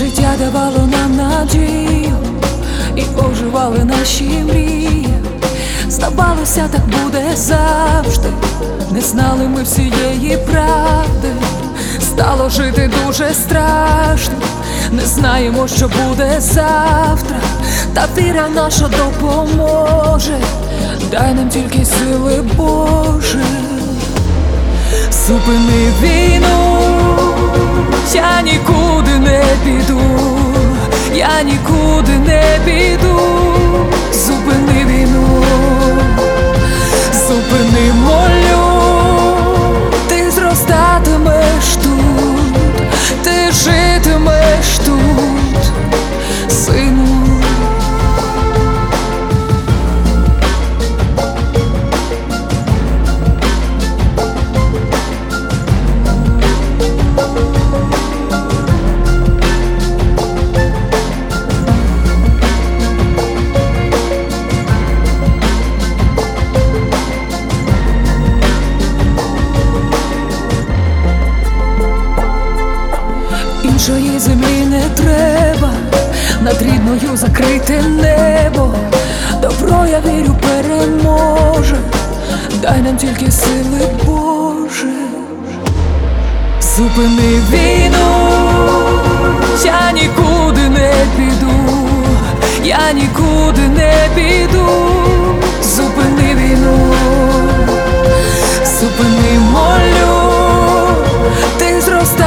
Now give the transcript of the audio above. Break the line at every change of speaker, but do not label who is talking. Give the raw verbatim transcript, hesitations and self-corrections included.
Життя давало нам надію і оживали наші мрії. Здавалося, так буде завжди, не знали ми всієї правди. Стало жити дуже страшно, не знаємо, що буде завтра. Та віра наша допоможе, дай нам тільки сили, Боже. Зупини війну, я нікуди не піду, я нікуди не піду. Зупини війну, зупини, молю, ти зростатимеш тут, ти житимеш тут, сину. Іншої землі не треба, над рідною закрите небо. Добро, я вірю, переможе, дай нам тільки сили, Боже. Зупини війну, я нікуди не піду, я нікуди не піду. Зупини війну, зупини, молю, ти зрости.